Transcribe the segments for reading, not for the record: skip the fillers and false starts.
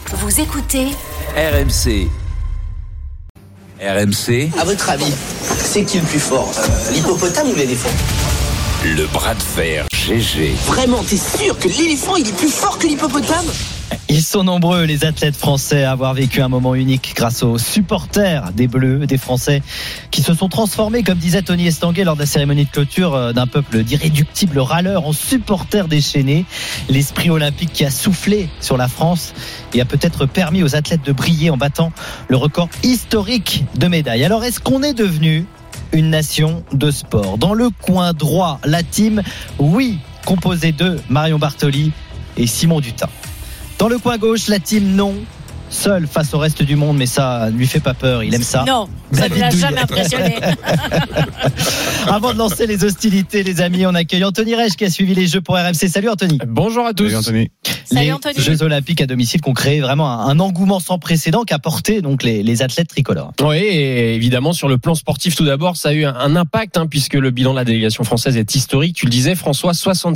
Vous écoutez RMC. RMC. À votre avis, c'est qui le plus fort, l'hippopotame ou l'éléphant ? Le bras de fer GG. Vraiment, t'es sûr que l'éléphant il est plus fort que l'hippopotame ? Ils sont nombreux, les athlètes français, à avoir vécu un moment unique grâce aux supporters des Bleus, des Français, qui se sont transformés, comme disait Tony Estanguet lors de la cérémonie de clôture, d'un peuple d'irréductibles râleurs en supporters déchaînés. L'esprit olympique qui a soufflé sur la France et a peut-être permis aux athlètes de briller en battant le record historique de médailles. Alors, est-ce qu'on est devenu une nation de sport ? Dans le coin droit, la team oui, composée de Marion Bartoli et Simon Dutin. Dans le coin gauche, la team non, seul face au reste du monde, mais ça ne lui fait pas peur, il aime ça. Non, ça ne l'a jamais impressionné. Avant de lancer les hostilités, les amis, on accueille Anthony Reich qui a suivi les Jeux pour RMC. Salut Anthony. Bonjour à tous. Salut Anthony. Salut Anthony. Les Jeux Olympiques à domicile qui ont créé vraiment un engouement sans précédent qu'a porté donc les athlètes tricolores. Oui, et évidemment sur le plan sportif tout d'abord, ça a eu un impact puisque le bilan de la délégation française est historique. Tu le disais François,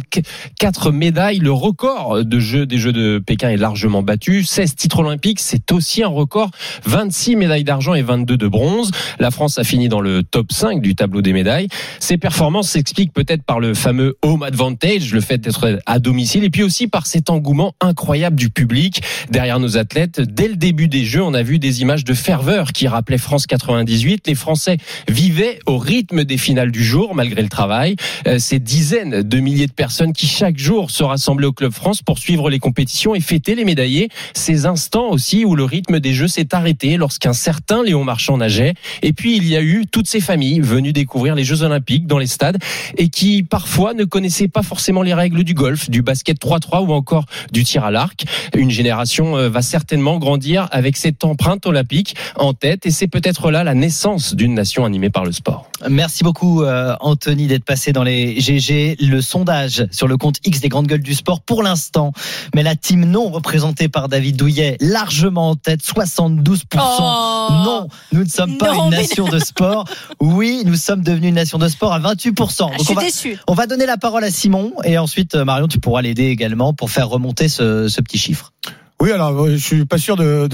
64 médailles, le record des Jeux de Pékin est largement battu. 16 titres olympiques, c'est aussi un record. 26 médailles d'argent et 22 de bronze. La France a fini dans le top 5 du tableau des médailles. Ces performances s'expliquent peut-être par le fameux home advantage, le fait d'être à domicile, et puis aussi par cet engouement incroyable du public derrière nos athlètes. Dès le début des Jeux, on a vu des images de ferveur qui rappelaient France 98. Les Français vivaient au rythme des finales du jour, malgré le travail. Ces dizaines de milliers de personnes qui chaque jour se rassemblaient au Club France pour suivre les compétitions et fêter les médaillés. Ces instants aussi où le rythme des Jeux s'est arrêté lorsqu'un certain Léon Marchand nageait. Et puis il y a eu toutes ces familles venues découvrir les Jeux Olympiques dans les stades et qui parfois ne connaissaient pas forcément les règles du golf, du basket 3-3 ou encore du tir à l'arc. Une génération va certainement grandir avec cette empreinte olympique en tête et c'est peut-être là la naissance d'une nation animée par le sport. Merci beaucoup Anthony d'être passé dans les GG. Le sondage sur le compte X des grandes gueules du sport pour l'instant, mais la team non représentée par David Douillet largement en tête, 72%. Non, nous ne sommes pas une nation de sport. Oui, nous sommes devenus une nation de sport à 28%. Donc je suis déçu. On va donner la parole à Simon et ensuite Marion, tu pourras l'aider également pour faire remonter ce petit chiffre. Oui, alors je suis pas sûr de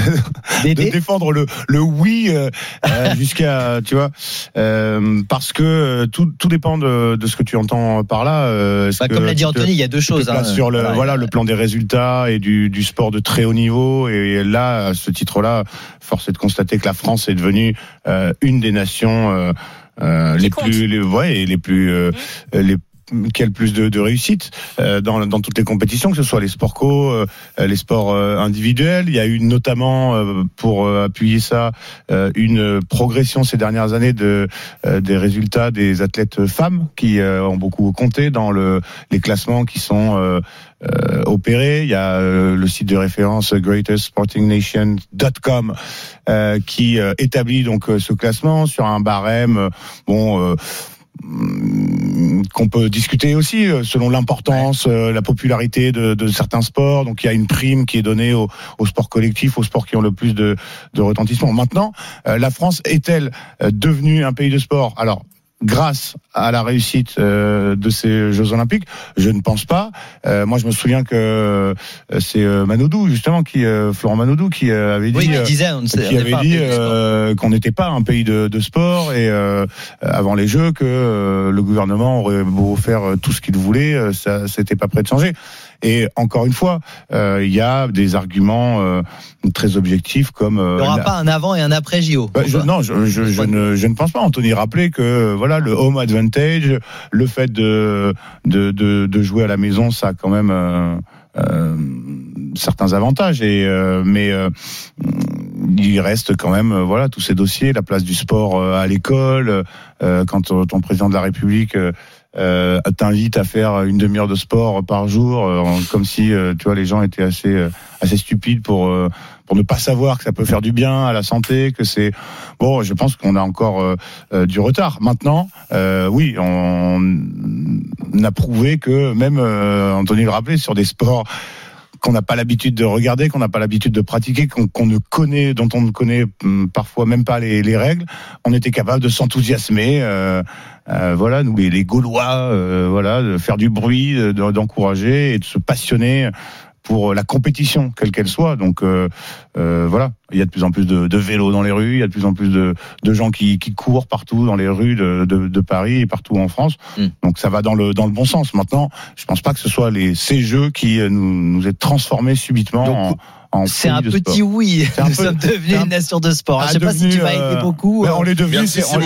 défendre le oui jusqu'à, tu vois, parce que tout dépend de ce que tu entends par là. Comme l'a dit Anthony, il y a deux choses. Sur le plan des résultats et du sport de très haut niveau. Et là, à ce titre-là, force est de constater que la France est devenue une des nations les plus qui a le plus de réussite dans toutes les compétitions, que ce soit les sports co, les sports individuels. Il y a eu notamment, pour appuyer ça, une progression ces dernières années des résultats des athlètes femmes qui ont beaucoup compté dans les classements qui sont opérés. Il y a le site de référence greatestsportingnation.com qui établit donc ce classement sur un barème qu'on peut discuter aussi selon l'importance, la popularité de certains sports. Donc il y a une prime qui est donnée aux sports collectifs, aux sports qui ont le plus de retentissement. Maintenant, la France est-elle devenue un pays de sport ? Alors, grâce à la réussite de ces Jeux Olympiques, je ne pense pas. Moi, je me souviens que c'est Manodou, justement, Florent Manodou, qui avait dit, qu'on n'était pas un pays de sport et avant les Jeux que le gouvernement aurait beau faire tout ce qu'il voulait, ça c'était pas prêt de changer. Et encore une fois, il y a des arguments très objectifs comme il n'y aura pas un avant et un après JO. Je ne pense pas. Anthony rappelait que voilà, le home advantage, le fait de jouer à la maison, ça a quand même certains avantages. Mais il reste quand même tous ces dossiers, la place du sport à l'école, quand ton président de la République t'invite à faire une demi-heure de sport par jour, comme si tu vois, les gens étaient assez stupides pour ne pas savoir que ça peut faire du bien à la santé, que c'est bon. Je pense qu'on a encore du retard. Maintenant, oui, on a prouvé que même Anthony le rappelait, sur des sports qu'on n'a pas l'habitude de regarder, qu'on n'a pas l'habitude de pratiquer, dont on ne connaît parfois même pas les règles, on était capable de s'enthousiasmer. Nous les Gaulois, de faire du bruit, d'encourager et de se passionner pour la compétition, quelle qu'elle soit. Donc voilà, il y a de plus en plus de vélos dans les rues, il y a de plus en plus de gens qui courent partout dans les rues de Paris et partout en France. Donc ça va dans le bon sens. Maintenant, je pense pas que ce soit ces jeux qui nous aient transformés subitement c'est un petit oui. Nous sommes devenus une nation de sport. Je ne sais pas si tu m'as aidé beaucoup. On l'est devenu.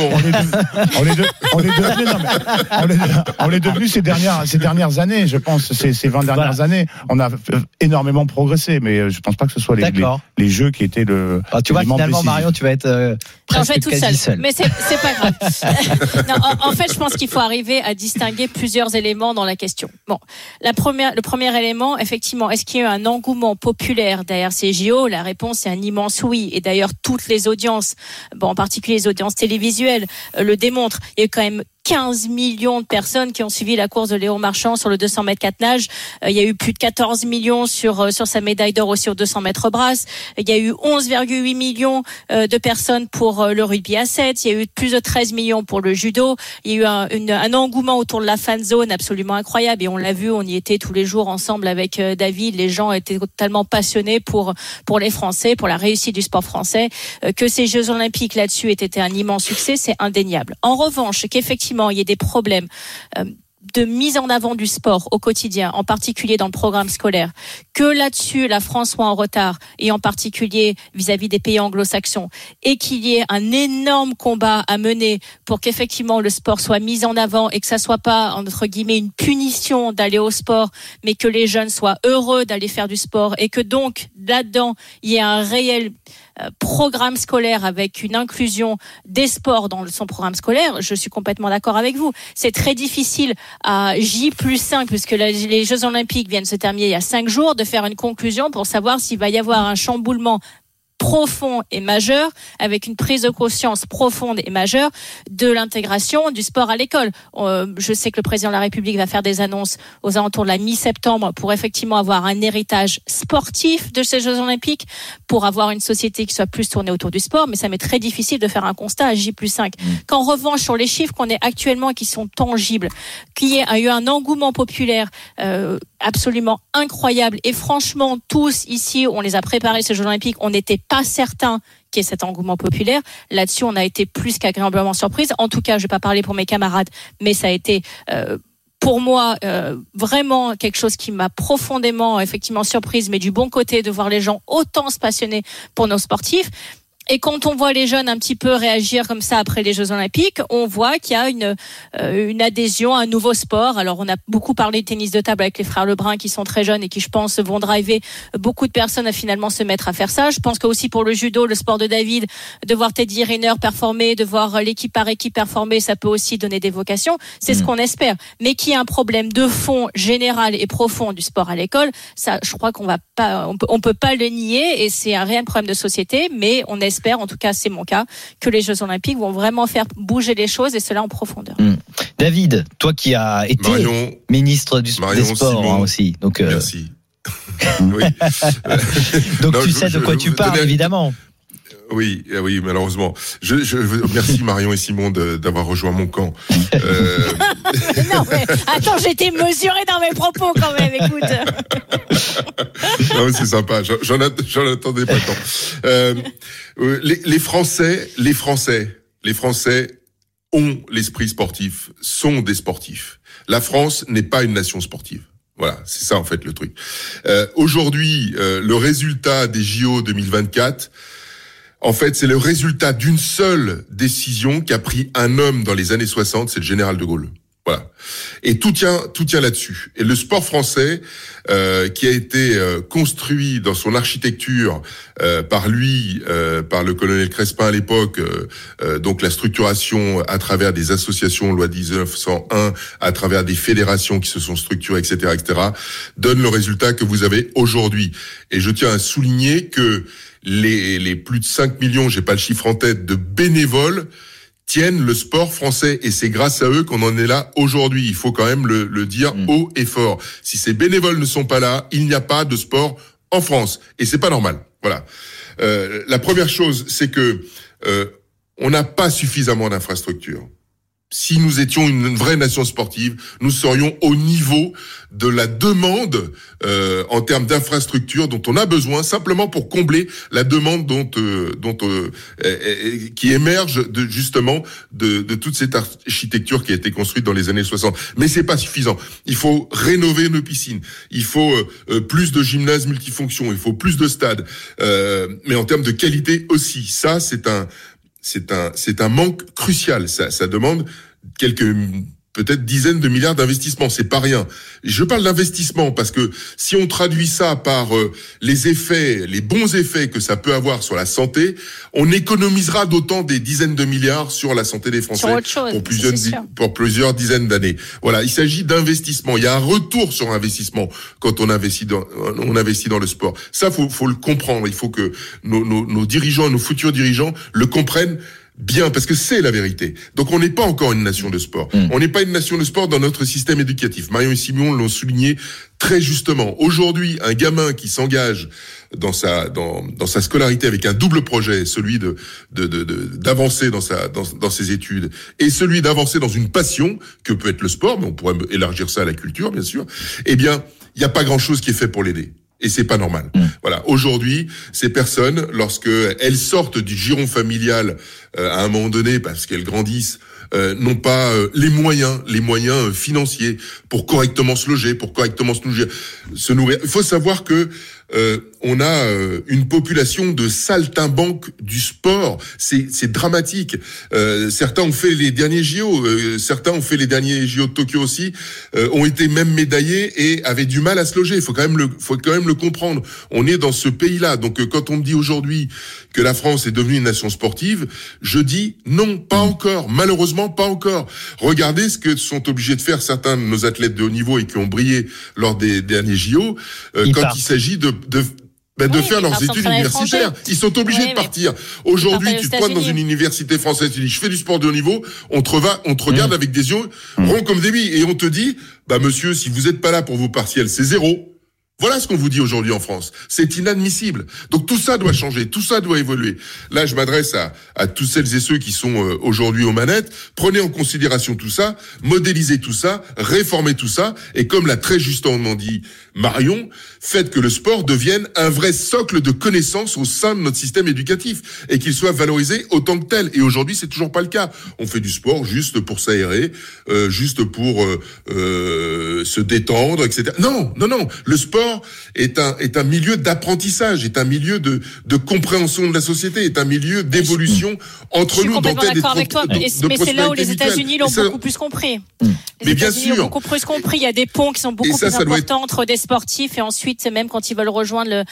On l'est devenu ces dernières années. Je pense ces 20 dernières années, on a énormément progressé. Mais je ne pense pas que ce soit les jeux qui étaient le. Tu vois finalement Marion, tu vas être presque quasi seul. Mais c'est pas grave. Non, en fait, je pense qu'il faut arriver à distinguer plusieurs éléments dans la question. Bon, le premier élément, effectivement, est-ce qu'il y a eu un engouement populaire derrière ces JO? La réponse est un immense oui. Et d'ailleurs, toutes les audiences, en particulier les audiences télévisuelles, le démontrent. Il y a eu quand même 15 millions de personnes qui ont suivi la course de Léon Marchand sur le 200 mètres 4 nages. Il y a eu plus de 14 millions sur sa médaille d'or aussi au 200 mètres brasse. Il y a eu 11,8 millions de personnes pour le rugby à 7. Il y a eu plus de 13 millions pour le judo. Il y a eu un engouement autour de la fan zone absolument incroyable. Et on l'a vu, on y était tous les jours ensemble avec David. Les gens étaient totalement passionnés pour les Français, pour la réussite du sport français. Que ces Jeux Olympiques là-dessus aient été un immense succès, c'est indéniable. En revanche, qu'effectivement, il y a des problèmes de mise en avant du sport au quotidien, en particulier dans le programme scolaire, que là-dessus la France soit en retard, et en particulier vis-à-vis des pays anglo-saxons, et qu'il y ait un énorme combat à mener pour qu'effectivement le sport soit mis en avant et que ça soit pas, entre guillemets, une punition d'aller au sport, mais que les jeunes soient heureux d'aller faire du sport, et que donc là-dedans il y ait un réel programme scolaire avec une inclusion des sports dans son programme scolaire. Je suis complètement d'accord avec vous. C'est très difficile à J+5, puisque les Jeux Olympiques viennent se terminer il y a 5 jours, de faire une conclusion pour savoir s'il va y avoir un chamboulement profond et majeur, avec une prise de conscience profonde et majeure de l'intégration du sport à l'école. Je sais que le président de la République va faire des annonces aux alentours de la mi-septembre pour effectivement avoir un héritage sportif de ces Jeux Olympiques, pour avoir une société qui soit plus tournée autour du sport, mais ça m'est très difficile de faire un constat à J+5. Qu'en revanche, sur les chiffres qu'on est actuellement, qui sont tangibles, qu'il y a eu un engouement populaire absolument incroyable, et franchement, tous ici, on les a préparés ces Jeux Olympiques, on n'était pas certain qu'il y ait cet engouement populaire. Là-dessus, on a été plus qu'agréablement surprise. En tout cas, je ne vais pas parler pour mes camarades, mais ça a été pour moi vraiment quelque chose qui m'a profondément effectivement surprise, mais du bon côté, de voir les gens autant se passionner pour nos sportifs. Et quand on voit les jeunes un petit peu réagir comme ça après les Jeux Olympiques, on voit qu'il y a une adhésion à un nouveau sport. Alors, on a beaucoup parlé de tennis de table avec les frères Lebrun, qui sont très jeunes et qui, je pense, vont driver beaucoup de personnes à finalement se mettre à faire ça. Je pense que aussi pour le judo, le sport de David, de voir Teddy Riner performer, de voir l'équipe par équipe performer, ça peut aussi donner des vocations. C'est ce qu'on espère. Mais qu'il y ait un problème de fond général et profond du sport à l'école, ça, je crois qu'on peut pas le nier, et c'est un réel problème de société, mais on espère, en tout cas c'est mon cas, que les Jeux Olympiques vont vraiment faire bouger les choses, et cela en profondeur. David, toi qui as été ministre des Sports aussi, donc merci. Oui. Donc tu sais de quoi tu parles, évidemment. Oui, malheureusement. Merci Marion et Simon d'avoir rejoint mon camp. Non, mais attends, j'étais mesuré dans mes propos quand même, écoute. Non, mais c'est sympa, j'en attendais pas tant. Les Français ont l'esprit sportif, sont des sportifs. La France n'est pas une nation sportive. Voilà, c'est ça en fait le truc. Aujourd'hui, le résultat des JO 2024, en fait, c'est le résultat d'une seule décision qu'a pris un homme dans les années 60, c'est le général de Gaulle. Voilà. Et tout tient là-dessus. Et le sport français, qui a été construit dans son architecture par lui, par le colonel Crespin à l'époque, donc la structuration à travers des associations, loi 1901, à travers des fédérations qui se sont structurées, etc., donne le résultat que vous avez aujourd'hui. Et je tiens à souligner que les plus de 5 millions, j'ai pas le chiffre en tête, de bénévoles tiennent le sport français, et c'est grâce à eux qu'on en est là aujourd'hui. Il faut quand même le dire haut et fort. Si ces bénévoles ne sont pas là, il n'y a pas de sport en France, et c'est pas normal. Voilà. La première chose, c'est que on n'a pas suffisamment d'infrastructures. si nous étions une vraie nation sportive, nous serions au niveau de la demande en termes d'infrastructures dont on a besoin, simplement pour combler la demande qui émerge justement de toute cette architecture qui a été construite dans les années 60. Mais c'est pas suffisant. Il faut rénover nos piscines. Il faut plus de gymnases multifonctions. Il faut plus de stades. Mais en termes de qualité aussi, ça c'est un manque crucial. Ça demande peut-être dizaines de milliards d'investissements, c'est pas rien. Je parle d'investissement parce que si on traduit ça par les bons effets que ça peut avoir sur la santé, on économisera d'autant des dizaines de milliards sur la santé des Français pour plusieurs dizaines d'années. Voilà, il s'agit d'investissement. Il y a un retour sur investissement quand on investit dans le sport. Ça, faut le comprendre. Il faut que nos dirigeants, nos futurs dirigeants le comprennent bien, parce que c'est la vérité. Donc on n'est pas encore une nation de sport. On n'est pas une nation de sport dans notre système éducatif. Marion et Simon l'ont souligné très justement. Aujourd'hui, un gamin qui s'engage dans sa scolarité avec un double projet, celui d'avancer dans ses études et celui d'avancer dans une passion que peut être le sport, mais on pourrait élargir ça à la culture, bien sûr. Eh bien, il n'y a pas grand-chose qui est fait pour l'aider. Et c'est pas normal. Voilà. Aujourd'hui, ces personnes, lorsque elles sortent du giron familial, à un moment donné, parce qu'elles grandissent, n'ont pas les moyens financiers pour correctement se loger, pour correctement se nourrir. Il faut savoir que on a une population de saltimbanques du sport. C'est dramatique. Certains ont fait les derniers JO, certains ont fait les derniers JO de Tokyo aussi, ont été même médaillés et avaient du mal à se loger. Il faut quand même le comprendre. On est dans ce pays-là. Donc quand on me dit aujourd'hui que la France est devenue une nation sportive, je dis non, pas encore. Malheureusement, pas encore. Regardez ce que sont obligés de faire certains de nos athlètes de haut niveau et qui ont brillé lors des derniers JO, quand il s'agit de faire leurs études universitaires. Ils sont obligés de partir. Aujourd'hui, tu te pointes dans une université française, tu dis, je fais du sport de haut niveau, on te regarde avec des yeux ronds comme des billes, et on te dit, monsieur, si vous n'êtes pas là pour vos partiels, c'est 0. Voilà ce qu'on vous dit aujourd'hui en France. C'est inadmissible. Donc tout ça doit changer, tout ça doit évoluer. Là, je m'adresse à tous celles et ceux qui sont aujourd'hui aux manettes. Prenez en considération tout ça, modélisez tout ça, réformez tout ça, et comme l'a très justement dit Marion, faites que le sport devienne un vrai socle de connaissances au sein de notre système éducatif et qu'il soit valorisé autant que tel. Et aujourd'hui, c'est toujours pas le cas. On fait du sport juste pour s'aérer, juste pour se détendre, etc. Non. Le sport est un milieu d'apprentissage, est un milieu de compréhension de la société, est un milieu d'évolution entre nous. Je suis complètement d'accord avec toi, mais c'est là où les États-Unis l'ont beaucoup plus compris. Mais bien sûr. L'ont beaucoup plus compris. Il y a des ponts qui sont beaucoup plus importants entre des sportifs et ensuite, même quand ils veulent rejoindre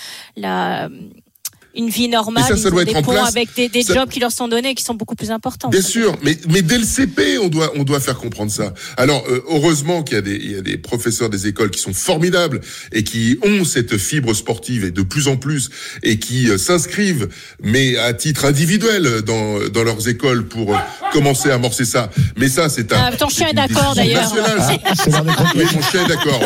une vie normale, ils ont des ponts avec des jobs qui leur sont donnés et qui sont beaucoup plus importants. Bien sûr, mais dès le CP, on doit faire comprendre ça. Alors, heureusement qu'il y a des professeurs des écoles qui sont formidables et qui ont cette fibre sportive et de plus en plus et qui s'inscrivent, mais à titre individuel dans leurs écoles pour commencer à amorcer ça. Mais ça, c'est ton chien est d'accord d'ailleurs. Oui, mon chien est d'accord.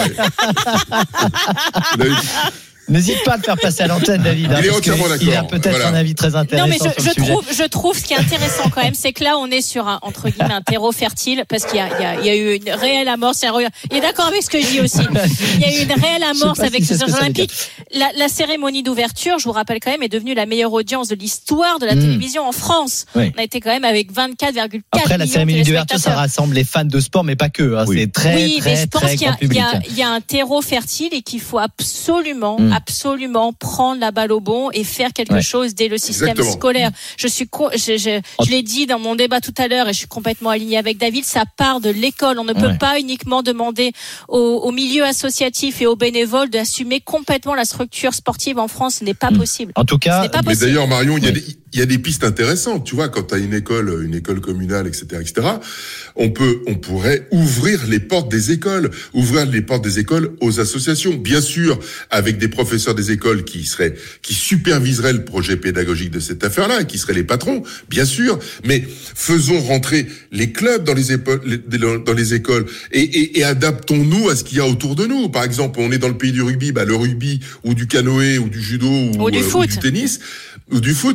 Ouais. N'hésite pas à le faire passer à l'antenne, David. Il est entièrement d'accord. Il a peut-être un avis très intéressant. Non, mais je trouve ce qui est intéressant quand même, c'est que là, on est sur entre guillemets, un terreau fertile, parce qu'il y a eu une réelle amorce. Il est d'accord avec ce que je dis aussi. Il y a eu une réelle amorce avec ces Jeux Olympiques. La cérémonie d'ouverture, je vous rappelle quand même, est devenue la meilleure audience de l'histoire de la télévision en France. Oui. On a été quand même avec 24,4 millions. Après, la cérémonie d'ouverture, ça rassemble les fans de sport, mais pas que. Hein. Oui. C'est très, mais je pense très grand public. Il y a un terreau fertile et qu'il faut absolument prendre la balle au bon et faire quelque chose dès le système scolaire. Je l'ai dit dans mon débat tout à l'heure et je suis complètement alignée avec David, ça part de l'école. On ne peut pas uniquement demander au milieu associatif et aux bénévoles d'assumer complètement la structure sportive en France. Ce n'est pas possible. En tout cas, mais d'ailleurs, Marion, il y a des pistes intéressantes. Tu vois, quand tu as une école communale, etc., on pourrait ouvrir les portes des écoles aux associations. Bien sûr, avec des professeurs des écoles qui superviseraient le projet pédagogique de cette affaire-là, qui seraient les patrons, bien sûr. Mais faisons rentrer les clubs dans les écoles et adaptons-nous à ce qu'il y a autour de nous. Par exemple, on est dans le pays du rugby, le rugby ou du canoë ou du judo ou du tennis ou du foot, peu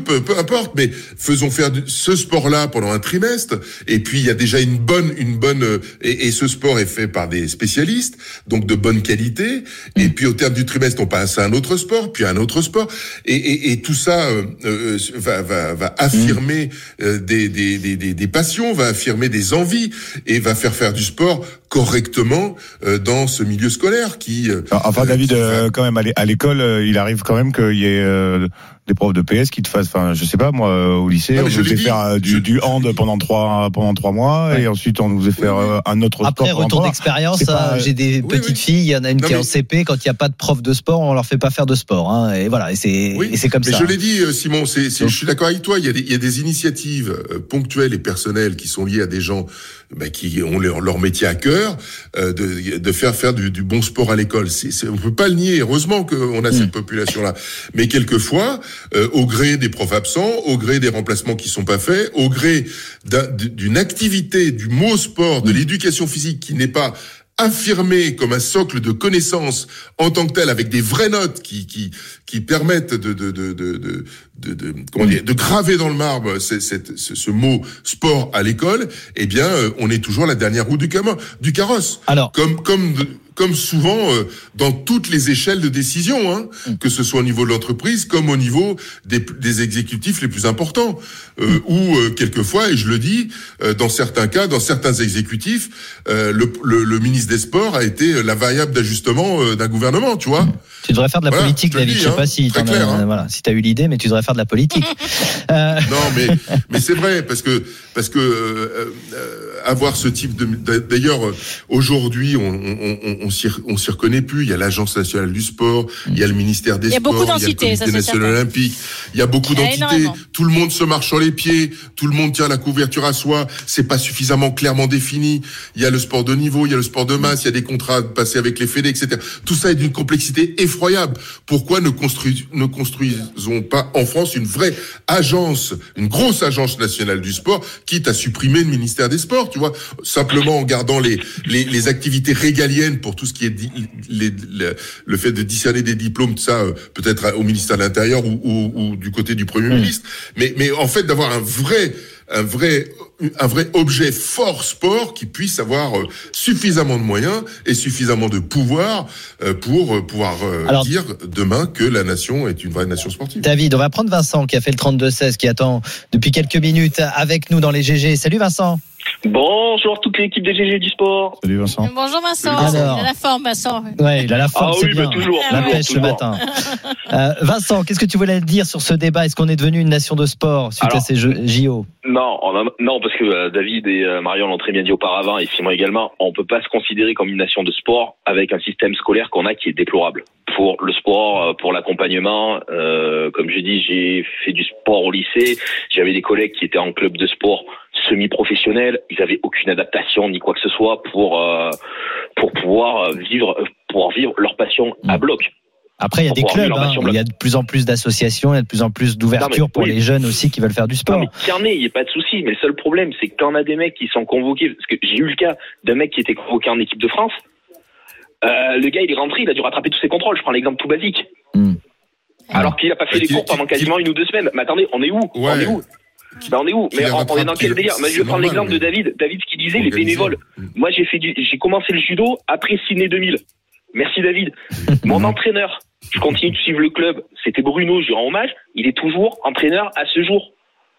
importe, mais faisons faire ce sport-là pendant un trimestre. Et puis il y a déjà une bonne et ce sport est fait par des spécialistes, donc de bonne qualité. Et puis au terme du trimestre, on passe à un autre sport, puis à un autre sport, et tout ça va affirmer des passions, va affirmer des envies, et va faire du sport correctement dans ce milieu scolaire qui. Enfin, David, quand même à l'école, il arrive quand même qu'il y ait des profs de PS qui te fassent, enfin, je sais pas, moi, au lycée, on nous faisait faire du hand pendant 3 mois, ouais. Et ensuite on nous faisait faire un autre sport. Après, retour d'expérience, j'ai des petites filles, il y en a une qui est en CP, quand il n'y a pas de prof de sport, on leur fait pas faire de sport, hein, et voilà, et c'est comme ça. Mais je l'ai dit, Simon, je suis d'accord avec toi, il y a des initiatives ponctuelles et personnelles qui sont liées à des gens, qui ont leur métier à cœur, de faire du bon sport à l'école. On peut pas le nier, heureusement qu'on a cette population-là. Mais quelquefois, au gré des profs absents, au gré des remplacements qui sont pas faits, au gré d'une activité, du mot sport, de l'éducation physique qui n'est pas affirmé comme un socle de connaissances en tant que tel, avec des vraies notes qui permettent de graver dans le marbre ce mot sport à l'école, eh bien, on est toujours la dernière roue du carrosse. Alors, comme souvent dans toutes les échelles de décision, hein, que ce soit au niveau de l'entreprise comme au niveau des exécutifs les plus importants, où quelquefois, et je le dis, dans certains cas, dans certains exécutifs, le ministre des Sports a été la variable d'ajustement d'un gouvernement, tu vois. Tu devrais faire de la politique, David. Je sais pas si si t'as eu l'idée, mais tu devrais faire de la politique. Non, mais c'est vrai, parce que avoir ce type d'ailleurs, aujourd'hui, on s'y reconnaît plus. Il y a l'Agence nationale du sport, il y a le ministère des Sports, il y a le Comité national olympique. Il y a beaucoup d'entités. Tout le monde se marche sur les pieds. Tout le monde tient la couverture à soi. C'est pas suffisamment clairement défini. Il y a le sport de niveau, il y a le sport de masse, il y a des contrats passés avec les fédés, etc. Tout ça est d'une complexité effroyable. Pourquoi ne construisons pas en France une vraie agence, une grosse agence nationale du sport, quitte à supprimer le ministère des Sports, tu vois, simplement en gardant les activités régaliennes pour tout ce qui est le fait de discerner des diplômes, tout ça, peut-être au ministère de l'Intérieur ou du côté du Premier ministre. Mais en fait, d'avoir un vrai objet fort sport qui puisse avoir suffisamment de moyens et suffisamment de pouvoir pour pouvoir dire demain que la nation est une vraie nation sportive. David, on va prendre Vincent qui a fait le 32-16, qui attend depuis quelques minutes avec nous dans les GG. Salut Vincent. Bonjour toute l'équipe des GG du sport. Salut Vincent. Bonjour Vincent. Alors, il a la forme, Vincent. Ouais, il a la forme, c'est bien. Toujours, la pêche ce matin. Vincent, qu'est-ce que tu voulais dire sur ce débat? Est-ce qu'on est devenu une nation de sport suite à ces JO? Non, parce que David et Marion l'ont très bien dit auparavant, et Simon également, on peut pas se considérer comme une nation de sport avec un système scolaire qu'on a qui est déplorable. Pour le sport, pour l'accompagnement, comme je dis, j'ai fait du sport au lycée, j'avais des collègues qui étaient en club de sport semi-professionnels, ils avaient aucune adaptation ni quoi que ce soit pour pouvoir vivre leur passion à bloc. Après, il y a des clubs, il y a de plus en plus d'associations, il y a de plus en plus d'ouverture pour les jeunes aussi qui veulent faire du sport. Non, mais carnet, il n'y a pas de souci, mais le seul problème, c'est que quand on a des mecs qui sont convoqués, parce que j'ai eu le cas d'un mec qui était convoqué en équipe de France, le gars, il est rentré, il a dû rattraper tous ses contrôles, je prends l'exemple tout basique. Alors qu'il a pas fait les cours pendant quasiment 1 ou 2 semaines. Mais attendez, on est où? Ouais. On est où? On est où? Mais on est dans quel délire? Je vais prendre l'exemple de David. David, ce qu'il disait, les bénévoles. Moi, j'ai commencé le judo après Sydney 2000. Merci David. Mon entraîneur, je continue de suivre le club. C'était Bruno, je lui rends hommage. Il est toujours entraîneur à ce jour.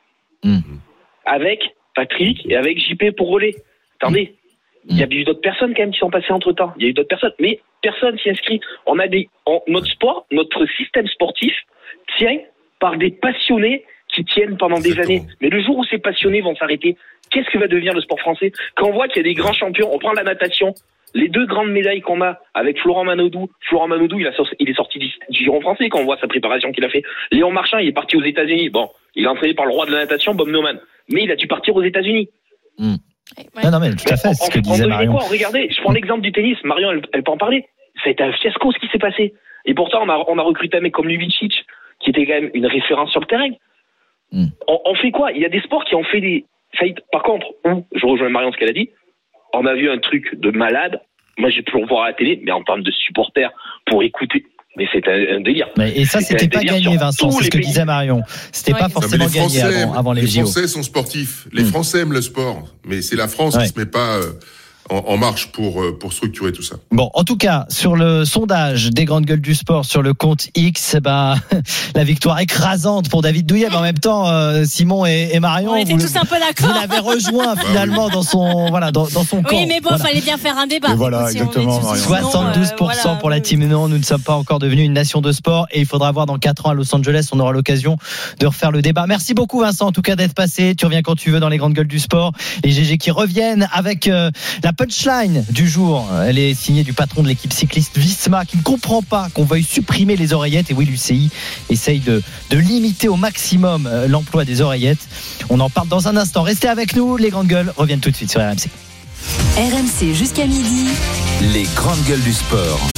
Avec Patrick et avec JP pour relais. Attendez. Il y a eu d'autres personnes quand même qui sont passées entre temps. Il y a eu d'autres personnes, mais personne s'y inscrit. On a notre sport, notre système sportif tient par des passionnés qui tiennent pendant des années. Mais le jour où ces passionnés vont s'arrêter, qu'est-ce que va devenir le sport français? Quand on voit qu'il y a des grands champions, on prend la natation, les 2 grandes médailles qu'on a avec Florent Manodou, il est sorti du giron français quand on voit sa préparation qu'il a fait. Léon Marchand, il est parti aux États-Unis. Bon, il est entraîné par le roi de la natation, Bob Neumann. Mais il a dû partir aux États-Unis. Non, mais tout à fait, c'est ce que disait Marion. Regardez, je prends l'exemple du tennis. Marion, elle peut en parler. Ça a été un fiasco ce qui s'est passé. Et pourtant, on a recruté un mec comme Ljubicic, qui était quand même une référence sur le terrain. On fait quoi? Il y a des sports qui ont fait des faillites. Par contre, je rejoins Marion ce qu'elle a dit, on a vu un truc de malade. Moi, j'ai toujours voir à la télé, mais en termes de supporters, pour écouter Mais c'est un délire. Et ça, c'était pas gagné, Vincent. C'est ce que disait Marion. C'était pas forcément gagné avant les JO. Les Français sont sportifs. Les Français aiment le sport. Mais c'est la France qui se met pas en marche pour structurer tout ça. Bon, en tout cas, sur le sondage des grandes gueules du sport sur le compte X, la victoire écrasante pour David Douillet, mais en même temps, Simon et Marion, on était tous un peu d'accord. Vous l'avez rejoint finalement dans son camp. Oui, mais bon, fallait bien faire un débat. Et voilà, exactement. 72% pour la team non. Nous ne sommes pas encore devenus une nation de sport et il faudra voir dans 4 ans à Los Angeles, on aura l'occasion de refaire le débat. Merci beaucoup, Vincent, en tout cas d'être passé. Tu reviens quand tu veux dans les grandes gueules du sport. Les GG qui reviennent avec la punchline du jour. Elle est signée du patron de l'équipe cycliste Visma qui ne comprend pas qu'on veuille supprimer les oreillettes. Et oui, l'UCI essaye de limiter au maximum l'emploi des oreillettes. On en parle dans un instant. Restez avec nous. Les grandes gueules reviennent tout de suite sur RMC. RMC jusqu'à midi. Les grandes gueules du sport.